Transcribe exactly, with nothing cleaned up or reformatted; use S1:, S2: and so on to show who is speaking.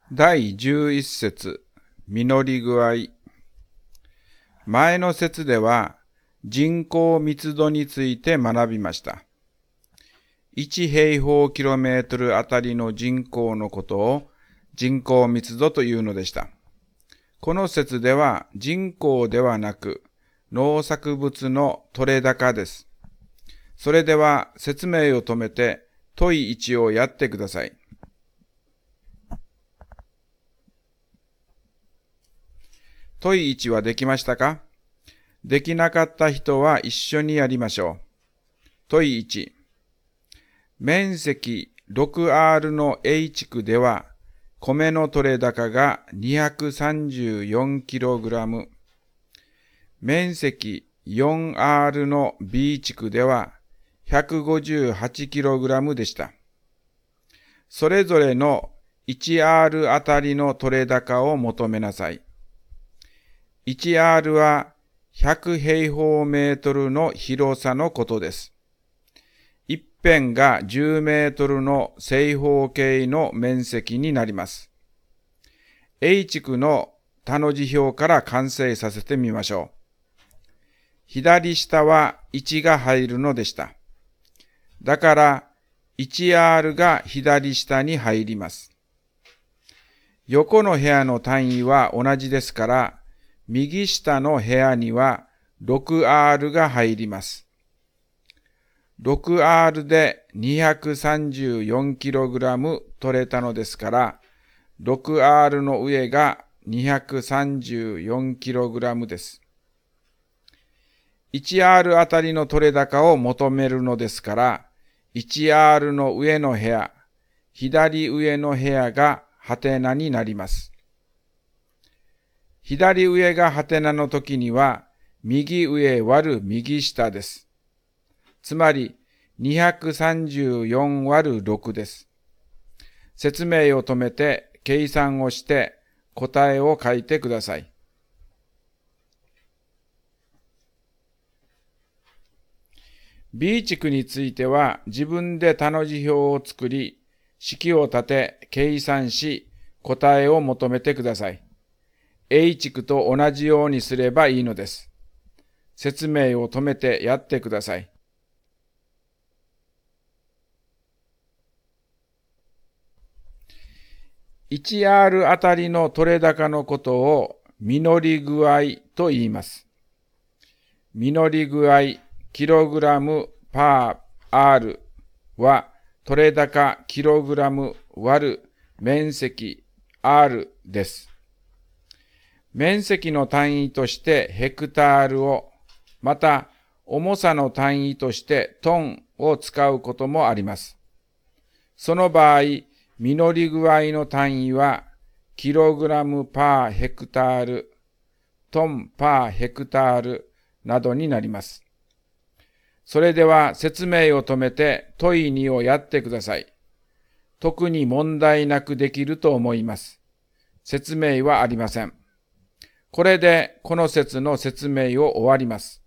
S1: 第じゅういっ節、実り具合。前の節では人口密度について学びました。いち平方キロメートルあたりの人口のことを人口密度というのでした。この節では人口ではなく農作物の取れ高です。それでは説明を止めて問いいちをやってください。問いいちはできましたか？できなかった人は一緒にやりましょう。問いいち。面積 ろくアール の A 地区では、米の取れ高が にひゃくさんじゅうよんキログラム。面積 よんアール の B 地区では、ひゃくごじゅうはちキログラム でした。それぞれの いちアール あたりの取れ高を求めなさい。いちアール はひゃく平方メートルの広さのことです。一辺がじゅうメートルの正方形の面積になります。A 地区の他の辞表から完成させてみましょう。左下はいちが入るのでした。だから いちアール が左下に入ります。横の部屋の単位は同じですから、右下の部屋には ろくアール が入ります。ろくアール で にひゃくさんじゅうよんキログラム 取れたのですから、ろくアール の上が にひゃくさんじゅうよんキログラム です。いちアール あたりの取れ高を求めるのですから、いちアール の上の部屋、左上の部屋がハテナになります。左上がハテナの時には、右上割る右下です。つまり、にひゃくさんじゅうよん割るろくです。説明を止めて計算をして答えを書いてください。B 地区については自分で他の辞表を作り、式を立て計算し答えを求めてください。A 地区と同じようにすればいいのです。説明を止めてやってください。いちアール あたりの取れ高のことを実り具合と言います。実り具合キログラムパー R は取れ高キログラム割る面積 R です。面積の単位としてヘクタールを、また重さの単位としてトンを使うこともあります。その場合、実り具合の単位はキログラムパーヘクタール、トンパーヘクタールなどになります。それでは説明を止めて問いにをやってください。特に問題なくできると思います。説明はありません。これでこの節の説明を終わります。